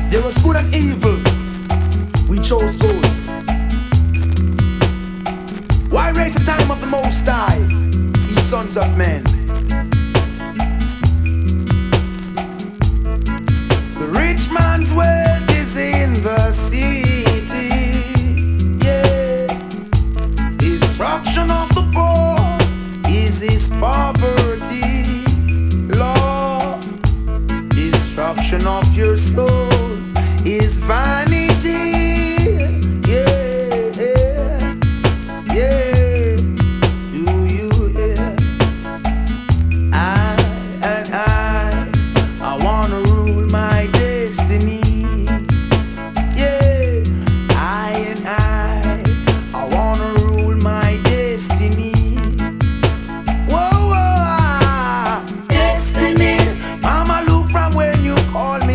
There was good and evil. We chose good. Why waste the time of the Most High, ye sons of men? The rich man's wealth is in the city. Yeah. Destruction of the poor is his poverty. Lord, destruction of your soul is vanity. Call